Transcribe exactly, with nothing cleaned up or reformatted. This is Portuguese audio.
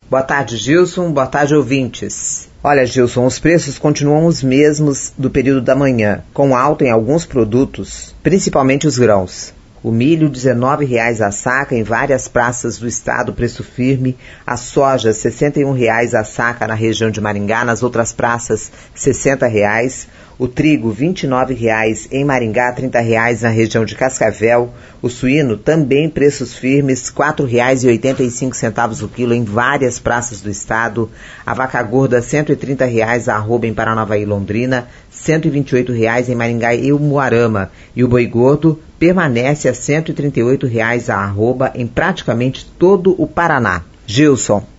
Boa tarde, Gilson. Boa tarde, ouvintes. Olha, Gilson, os preços continuam os mesmos do período da manhã, com alta em alguns produtos, principalmente os grãos. O milho, dezenove reais a saca em várias praças do estado, preço firme. A soja, sessenta e um reais a saca na região de Maringá, nas outras praças, sessenta reais. O trigo, vinte e nove reais em Maringá, trinta reais na região de Cascavel. O suíno, também preços firmes, quatro reais e oitenta e cinco centavos o quilo em várias praças do estado. A vaca gorda, cento e trinta reais a arroba em Paranavaí e Londrina, cento e vinte e oito reais em Maringá e Umuarama. E o boi gordo permanece a cento e trinta e oito reais a arroba em praticamente todo o Paraná. Gilson.